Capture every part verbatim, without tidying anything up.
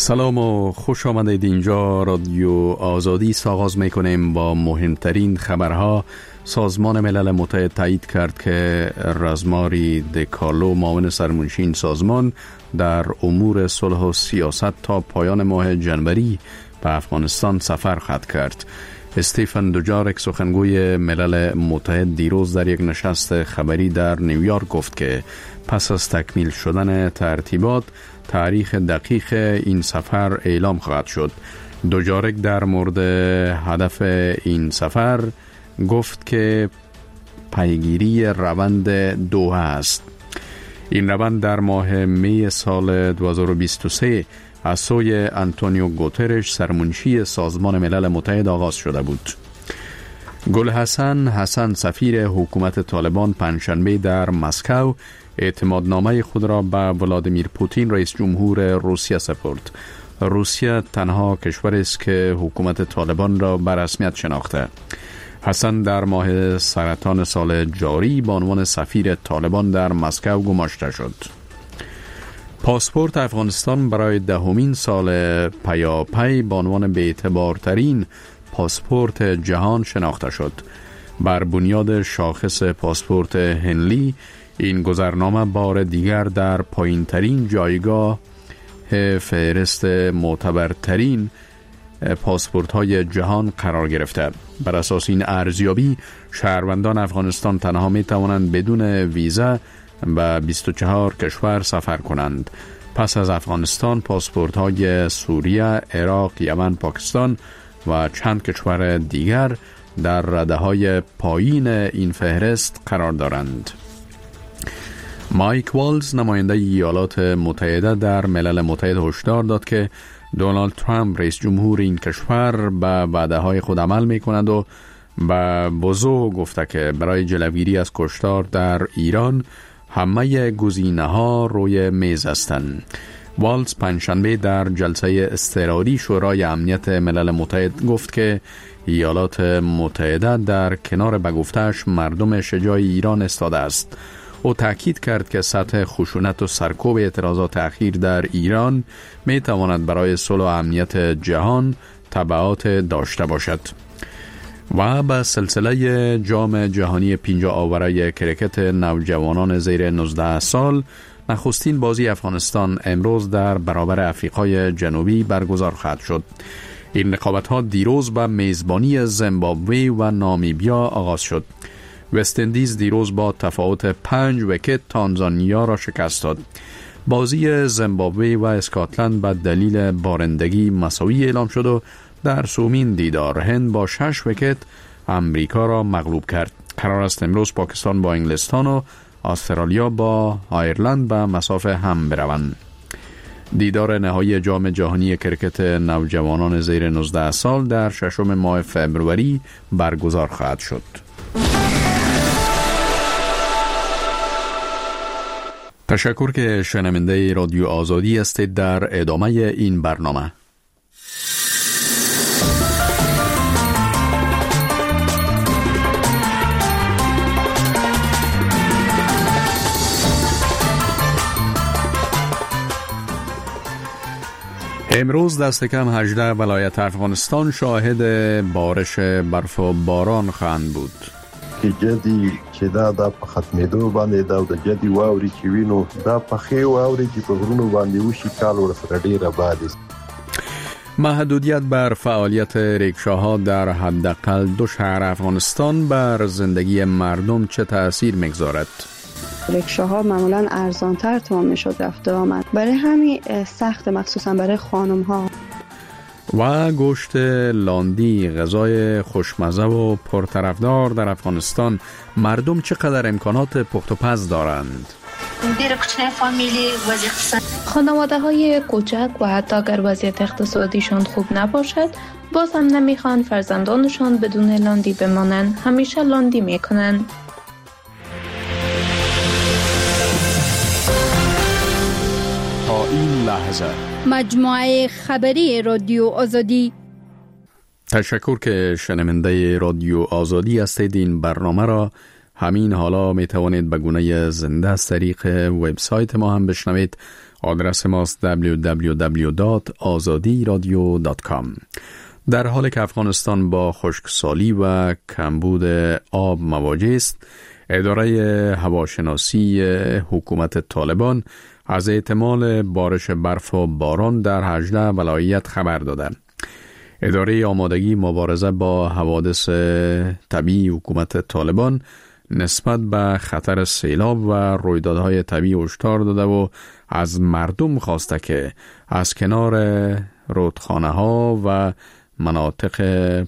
سلام و خوش آمدید. اینجا رادیو آزادی آغاز میکنیم با مهمترین خبرها. سازمان ملل متحد تایید کرد که رزماری دکالو معاون سرمنشی این سازمان در امور صلح و سیاست تا پایان ماه جنوری به افغانستان سفر خواهد کرد. استیفن دوجارک سخنگوی ملل متحد دیروز در یک نشست خبری در نیویورک گفت که پس از تکمیل شدن ترتیبات تاریخ دقیق این سفر اعلام خواهد شد. دوجارک در مورد هدف این سفر گفت که پیگیری روند دوحه است. این روند در ماه می سال دو هزار و بیست و سه از سوی آنتونیو گوترش سرمنشی سازمان ملل متحد آغاز شده بود. گل حسن حسن سفیر حکومت طالبان پنجشنبه در مسکو اعتمادنامه خود را به ولادیمیر پوتین رئیس جمهور روسیه سپرد. روسیه تنها کشور است که حکومت طالبان را به رسمیت شناخته. حسن در ماه سرطان سال جاری به عنوان سفیر طالبان در مسکو گماشته شد. پاسپورت افغانستان برای دهمین سال پیاپی به عنوان بی‌اعتبارترین پاسپورت جهان شناخته شد. بر بنیاد شاخص پاسپورت هنلی، این گذرنامه بار دیگر در پایین‌ترین جایگاه فهرست معتبرترین پاسپورت‌های جهان قرار گرفته. بر اساس این ارزیابی، شهروندان افغانستان تنها می‌توانند بدون ویزا به بیست و چهار کشور سفر کنند. پس از افغانستان، پاسپورت‌های سوریه، عراق، یمن، پاکستان و چند کشور دیگر در رده‌های پایین این فهرست قرار دارند. مایک والز نماینده ایالات متحده در ملل متحد هشدار داد که دونالد ترامپ رئیس جمهور این کشور به وعده‌های خود عمل می‌کند و به وضوح گفته که برای جلوگیری از کشتار در ایران همه گزینه‌ها روی میز هستند. والز پنجشنبه در جلسه اضطراری شورای امنیت ملل متحد گفت که ایالات متحده در کنار به گفته‌اش مردم شجاع ایران ایستاده است. او تاکید کرد که سطح خشونت و سرکوب اعتراضات اخیر در ایران می تواند برای صلح و امنیت جهان تبعات داشته باشد. و به سلسله جام جهانی پنجاه آوره کرکت نوجوانان زیر نوزده سال، نخستین بازی افغانستان امروز در برابر افریقای جنوبی برگزار خواهد شد. این رقابت‌ها دیروز به میزبانی زیمبابوه و نامیبیا آغاز شد. وست اندیز دیروز با تفاوت پنج ویکت تانزانیا را شکست داد. بازی زیمبابوه و اسکاتلند به دلیل بارندگی مساوی اعلام شد و در سومین دیدار هند با شش ویکت امریکا را مغلوب کرد. قرار است امروز پاکستان با انگلستان و استرالیا با آیرلند به مسافه هم بروند. دیدار نهایی جام جهانی کرکت نوجوانان زیر نوزده سال در ششم ماه فوریه برگزار خواهد شد. تشکر که شنونده رادیو آزادی هستید. در ادامه این برنامه امروز دست کم هجده ولایت افغانستان شاهد بارش برف و باران خواهند بود. که جدی چې دا د په ختمېدو باندې دا د جدي واوري چې وینو دا په خې واوري چې په غرونو باندې وشي کال ورسره ډېره باد است. محدودیت بر فعالیت ریکشاها در حداقل دو شهر افغانستان بر زندگی مردم چه تأثیر میگذارد؟ ریکشاها معمولا ارزانتر تمام میشد رفت و آمد، برای همین سخت مخصوصا برای خانم ها. و گوشت لاندی، غذای خوشمزه و پرطرفدار در افغانستان، مردم چقدر امکانات پخت و پز دارند؟ خانواده های کوچک و حتی اگر وضعیت اقتصادیشان خوب نباشد باز هم نمیخوان فرزندانشان بدون لاندی بمانند، همیشه لاندی میکنند. تا این لحظه مجموعه خبری رادیو آزادی. تشکر که شنونده رادیو آزادی هستید. این برنامه را همین حالا می توانید به گونه زنده از طریق وبسایت ما هم بشنوید. آدرس ماست دبلیو دبلیو دبلیو دات آزادی رادیو دات کام. در حالی که افغانستان با خشکسالی و کمبود آب مواجه است، اداره هواشناسی حکومت طالبان از احتمال بارش برف و باران در هجده ولایت خبر داده. اداره آمادگی مبارزه با حوادث طبیعی حکومت طالبان نسبت به خطر سیلاب و رویدادهای طبیعی هشدار داده و از مردم خواسته که از کنار رودخانه ها و مناطق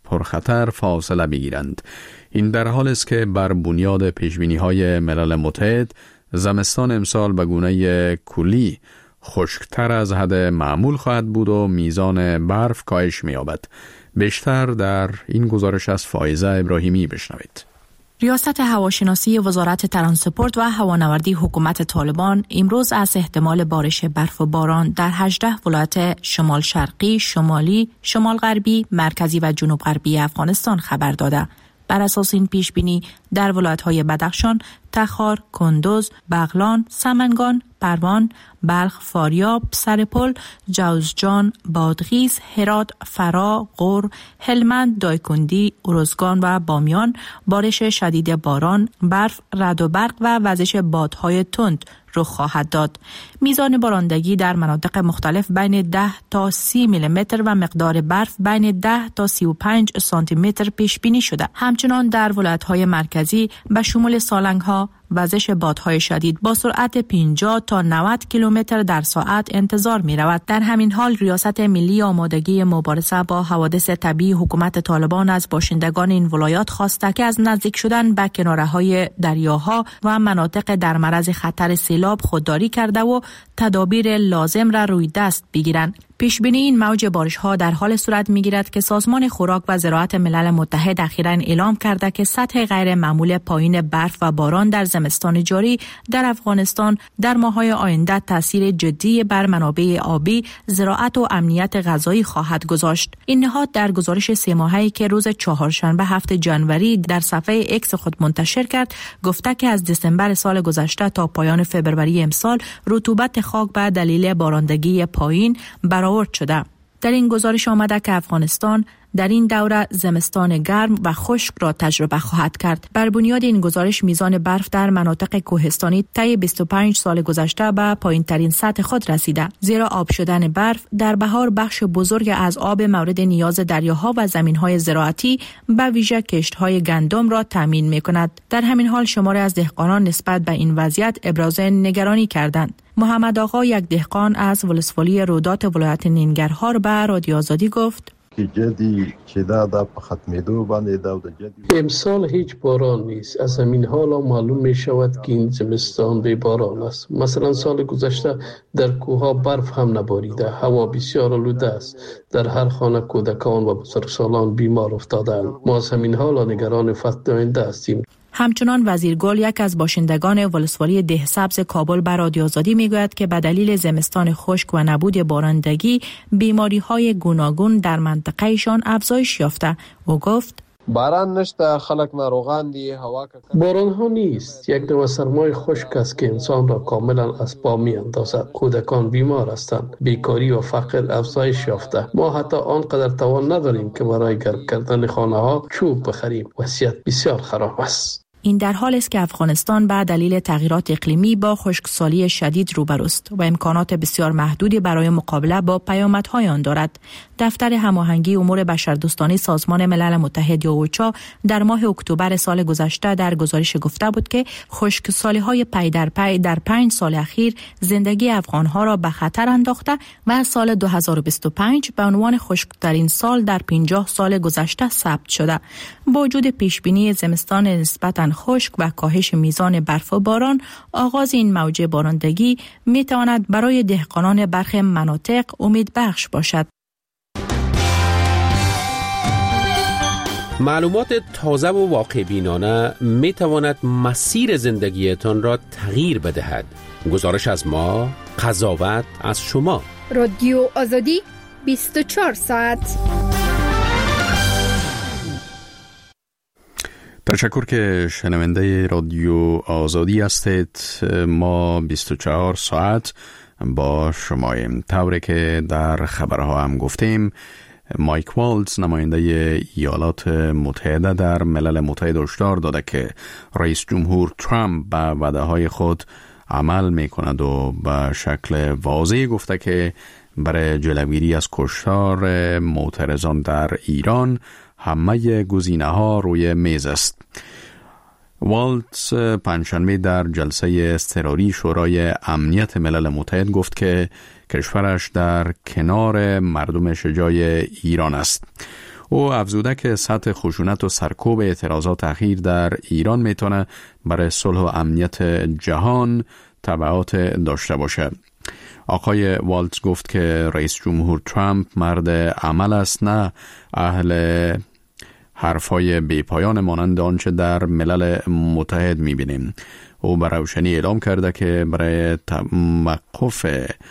پرخطر فاصله بگیرند. این در حال است که بر بنیاد پیشبینی‌های ملل متحد زمستان امسال به گونه کلی خشکتر از حد معمول خواهد بود و میزان برف کاهش می‌یابد. بیشتر در این گزارش از فائزه ابراهیمی بشنوید. ریاست هواشناسی وزارت ترانسپورت و هوانوردی حکومت طالبان امروز از احتمال بارش برف و باران در هجده ولایت شمال شرقی، شمالی، شمال غربی، مرکزی و جنوب غربی افغانستان خبر داده. بر اساس این پیش بینی در ولایت‌های بدخشان، تخار، کندوز، بغلان، سمنگان، پروان، بلخ، فاریاب، سرپل، جوزجان، بادغیس، هرات، فرا، غور، هلمند، دایکندی، ارزگان و بامیان بارش شدید باران، برف، رعد و برق و وزش بادهای تند رخ خواهد داد. میزان بارندگی در مناطق مختلف بین ده تا سی میلیمتر و مقدار برف بین ده تا سی و پنج سانتی متر پیش بینی شده. همچنان در ولایت‌های مرکزی به شمول سالنگ‌ها وزش بادهای شدید با سرعت پنجاه تا نود کیلومتر در ساعت انتظار می رود. در همین حال ریاست ملی آمادگی مبارزه با حوادث طبیعی حکومت طالبان از باشندگان این ولایات خواسته که از نزدیک شدن به کناره‌های دریاها و مناطق در معرض خطر سیلاب خودداری کرده و تدابیر لازم را روی دست بگیرند. پیش بینی این موج بارش ها در حال صورت می گیرد که سازمان خوراک و زراعت ملل متحد اخیراً اعلام کرده که سطح غیر معمول پایین برف و باران در زمستان جاری در افغانستان در ماه‌های آینده تاثیر جدی بر منابع آبی، زراعت و امنیت غذایی خواهد گذاشت. این نهاد در گزارش سه ماهه‌ای که روز چهارشنبه هفتم جنوری در صفحه اکس خود منتشر کرد، گفته که از دسامبر سال گذشته تا پایان فوریه امسال رطوبت خاک به دلیل بارندگی پایین برآورد شده. در این گزارش آمده که افغانستان در این دوره زمستان گرم و خشک را تجربه خواهد کرد. بر بنیاد این گزارش میزان برف در مناطق کوهستانی طی بیست و پنج سال گذشته به پایین ترین سطح خود رسیده، زیرا آب شدن برف در بهار بخش بزرگ از آب مورد نیاز دریاها و زمینهای زراعتی به ویژه کشت‌های گندم را تامین می‌کند. در همین حال شماری از دهقانان نسبت به این وضعیت ابراز نگرانی کردند. محمد آقا، یک دهقان از ولسوالی رودات ولایت ننگرهار، به رادیو آزادی گفت: که جدی چې دا د په ختمېدو باندې دا د جدی امسال هیچ باران نیست. از همین حالا معلوم می شود که این زمستان بی باران است. مثلا سال گذشته در کوها برف هم نباریده، هوا بسیار آلوده است، در هر خانه کودکان و بزرگسالان بیمار افتادند. ما از همین حالا نگران فصل آینده هستیم. همچنان وزیر گل، یک از باشندگان ولسوالی دهسبز کابل، به رادیو آزادی میگوید که به دلیل زمستان خشک و نبود بارندگی بیماری‌های گوناگون در منطقه‌شان افزایش یافته. او گفت: باران نشته، خلک ناروغان دي، هوا باران ها نیست. یک نوع سرمای خشک است که انسان را کاملا از پا می اندازد. کودکان بیمار هستند، بیکاری و فقر افزایش یافته. ما حتی آنقدر توان نداریم که برای گرم کردن خانه ها چوب بخریم. وضعیت بسیار خراب است. این در حال است که افغانستان به دلیل تغییرات اقلیمی با خشکسالی شدید روبروست و امکانات بسیار محدودی برای مقابله با پیامدهای آن دارد. دفتر هماهنگی امور بشردوستانه سازمان ملل متحد یا اوچا در ماه اکتبر سال گذشته در گزارش گفته بود که خشکسالی‌های پی در پی در پنج سال اخیر زندگی افغان‌ها را به خطر انداخته و سال دو هزار و بیست و پنج به عنوان خشکترین سال در پنجاه سال گذشته ثبت شده. با وجود پیشبینی زمستان نسبتاً خشک و کاهش میزان برف و باران، آغاز این موج بارندگی می تواند برای دهقانان برخی مناطق امید بخش باشد. معلومات تازه و واقع بینانه می تواند مسیر زندگیتان را تغییر بدهد. گزارش از ما، قضاوت از شما. رادیو آزادی، بیست و چهار ساعت. تشکر که شنونده رادیو آزادی هستید. ما بیست و چهار ساعت با شماییم. طوری که در خبرها هم گفتیم، مایک والتز نماینده ایالات متحده در ملل متحد هشدار داده که رئیس جمهور ترامپ به وعده‌های خود عمل میکند و به شکل واضح گفته که برای جلوگیری از کشتار معترضان در ایران همه گزینه‌ها روی میز است. والتز پنجشنبه در جلسه اضطراری شورای امنیت ملل متحد گفت که کشورش در کنار مردم شجاع ایران است. او افزوده که سطح خشونت و سرکوب اعتراضات اخیر در ایران میتونه برای صلح و امنیت جهان تبعات داشته باشد. آقای والتز گفت که رئیس جمهور ترامپ مرد عمل است، نه اهل حرفای بیپایان مانند آنچه در ملل متحد میبینیم. او به روشنی اعلام کرده که برای توقف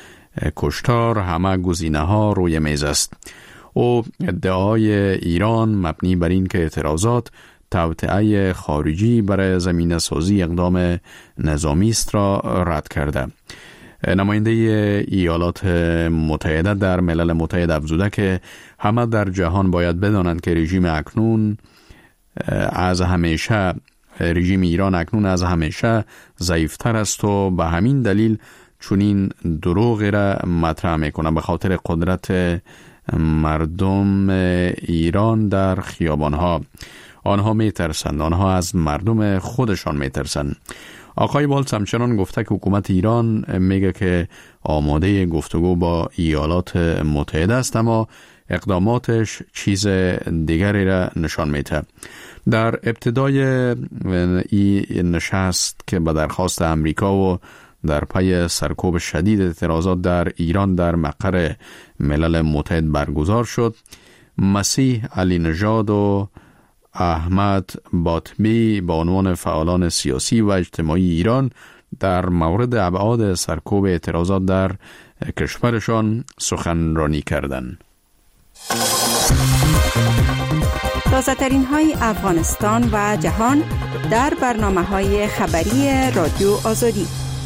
کشتار همه گزینه ها روی میز است. او ادعای ایران مبنی بر این که اعتراضات توطئه خارجی برای زمینه سازی اقدام نظامی است را رد کرده. نماینده ایالات متحده در ملل متحد افزوده که همه در جهان باید بدانند که رژیم اکنون از همیشه رژیم ایران اکنون از همیشه ضعیفتر است و به همین دلیل چنین دروغی را مطرح میکنه. به خاطر قدرت مردم ایران در خیابانها آنها میترسند، آنها از مردم خودشان میترسند. آقای والتز همچنان گفته که حکومت ایران میگه که آماده گفتگو با ایالات متحده است، اما اقداماتش چیز دیگری را نشان میده. در ابتدای این نشست که به درخواست امریکا و در پی سرکوب شدید اعتراضات در ایران در مقر ملل متحد برگزار شد، مسیح علی نژاد و احمد باطمی با عنوان فعالان سیاسی و اجتماعی ایران در مورد ابعاد سرکوب اعتراضات در کشورشان سخنرانی کردند. تازه‌ترین های افغانستان و جهان در برنامه‌های خبری رادیو آزادی.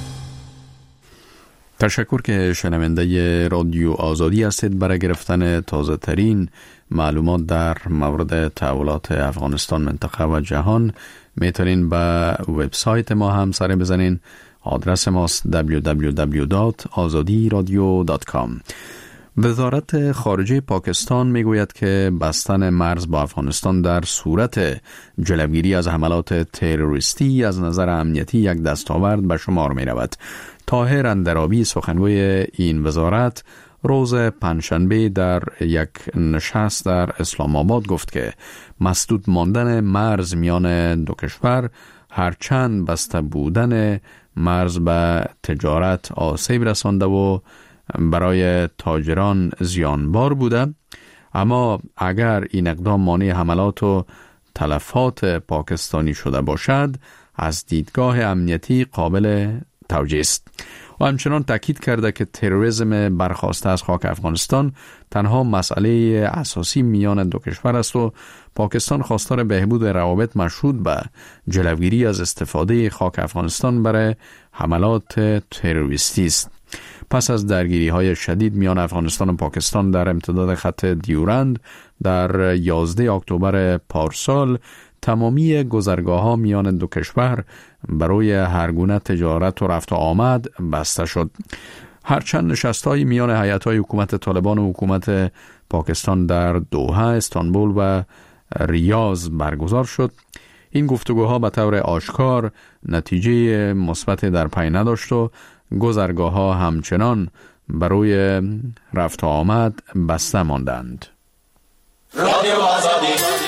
تشکر که شنونده رادیو آزادی هستید. برای گرفتن تازه ترین معلومات در مورد تحولات افغانستان، منطقه و جهان میتونین به وبسایت ما هم سر بزنین. آدرس ماست دبلیو دبلیو دبلیو دات آزادی رادیو دات کام. وزارت خارجه پاکستان میگوید که بستن مرز با افغانستان در صورت جلوگیری از حملات تروریستی از نظر امنیتی یک دستاورد به شمار می رود. طاهر اندرابی سخنگوی این وزارت روز پنجشنبه در یک نشست در اسلام آباد گفت که مسدود ماندن مرز میان دو کشور هرچند بسته بودن مرز به تجارت آسیب رسانده و برای تاجران زیانبار بوده، اما اگر این اقدام مانع حملات و تلفات پاکستانی شده باشد از دیدگاه امنیتی قابل توجیه است. و همچنان تاکید کرده که تروریسم برخاسته از خاک افغانستان تنها مسئله اساسی میان دو کشور است و پاکستان خواستار بهبود روابط مشروط به جلوگیری از استفاده خاک افغانستان برای حملات تروریستی است. پس از درگیری های شدید میان افغانستان و پاکستان در امتداد خط دیورند در یازده اکتبر پارسال، تمامی گذرگاه ها میان دو کشور برای هر گونه تجارت و رفت و آمد بسته شد. هرچند نشست‌های میان هیئت‌های حکومت طالبان و حکومت پاکستان در دوحه، استانبول و ریاض برگزار شد، این گفتگوها به طور آشکار نتیجه مثبت در پی نداشت و گذرگاه ها همچنان برای رفت و آمد بسته ماندند. رادیو آزادی.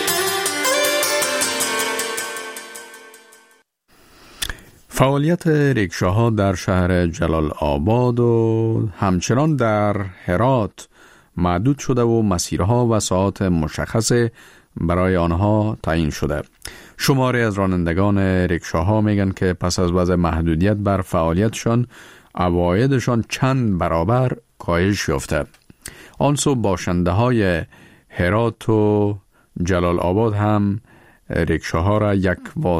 فعالیت ریکشاها در شهر جلال آباد و همچنان در هرات محدود شده و مسیرها و ساعات مشخص برای آنها تعیین شده. شماری از رانندگان ریکشاها میگن که پس از وضع محدودیت بر فعالیتشان عوایدشان چند برابر کاهش یافته. آنسو باشنده های هرات و جلال آباد هم ریکشاها را یک